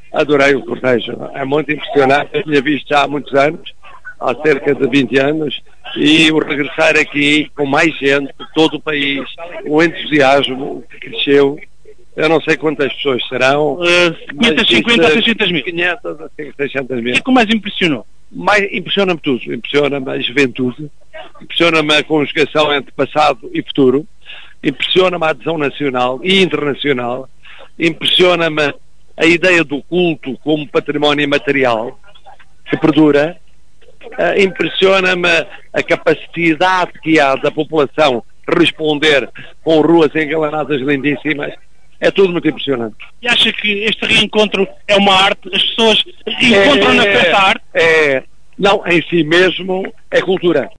Adorei o cortejo, é muito impressionante, eu tinha visto já há muitos anos, há cerca de 20 anos, e o regressar aqui com mais gente de todo o país, o entusiasmo que cresceu, eu não sei quantas pessoas serão. 550 a 600 mil. 500 a 600 mil. O que é que mais impressionou? Impressiona-me tudo, impressiona-me a juventude, impressiona-me a conjugação entre passado e futuro, impressiona-me a adesão nacional e internacional, impressiona-me a ideia do culto como património imaterial que perdura, impressiona-me a capacidade que há da população responder com ruas engalanadas lindíssimas. É tudo muito impressionante. E acha que este reencontro é uma arte? As pessoas encontram na festa arte? Não, em si mesmo é cultura.